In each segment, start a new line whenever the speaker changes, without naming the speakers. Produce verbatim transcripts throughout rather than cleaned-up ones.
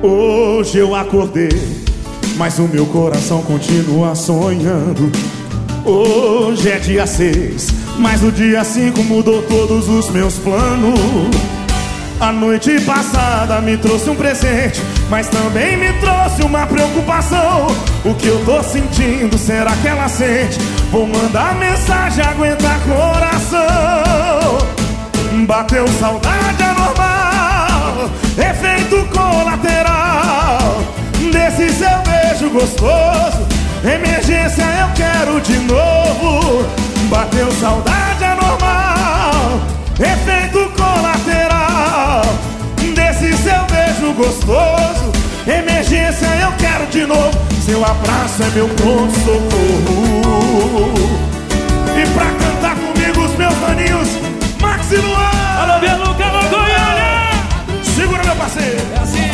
Hoje eu acordei, mas o meu coração continua sonhando. Hoje é dia seis, mas o dia cinco mudou todos os meus planos. A noite passada me trouxe um presente, mas também me trouxe uma preocupação. O que eu tô sentindo, será que ela sente? Vou mandar mensagem, aguenta coração. Bateu saudade anormal, efeito colateral desse seu beijo gostoso. Emergência, eu quero de novo. Bateu saudade anormal, efeito colateral desse seu beijo gostoso. Emergência, eu quero de novo. Seu abraço é meu pronto-socorro. E pra cantar comigo os meus maninhos, Max e Luan.
Alô, Beluca, alô, Goiânia.
Segura, meu parceiro.
É assim.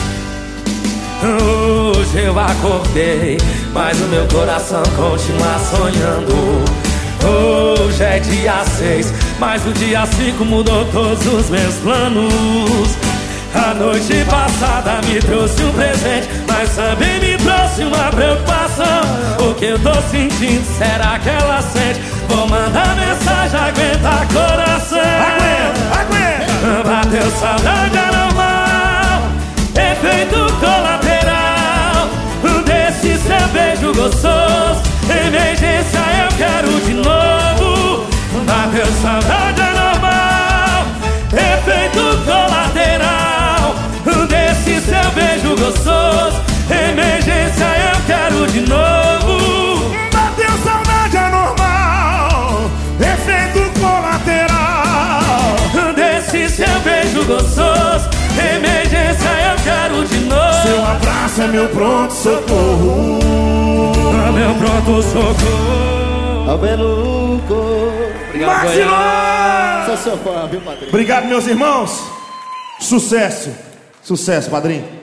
Hoje eu acordei, mas o meu coração continua sonhando. Hoje é dia seis, mas o dia cinco mudou todos os meus planos. A noite passada me trouxe um presente, mas também me trouxe uma preocupação. O que eu tô sentindo, será que ela sente? Vou mandar mensagem, aguenta coração.
Aguenta, aguenta.
Bateu saudade anormal, efeito colateral desse seu beijo gostoso. Emergência, eu quero de novo. Bateu saudade anormal, efeito colateral desse seu beijo gostoso. Emergência, eu quero de novo.
Bateu saudade anormal, efeito colateral
desse seu beijo gostoso. Emergência, eu quero de novo.
Seu abraço é meu pronto-socorro.
É meu pronto-socorro.
Ao Beluco.
Max e Luan.
Sou seu fã, viu, padrinho?
Obrigado, meus irmãos. Sucesso. Sucesso, padrinho.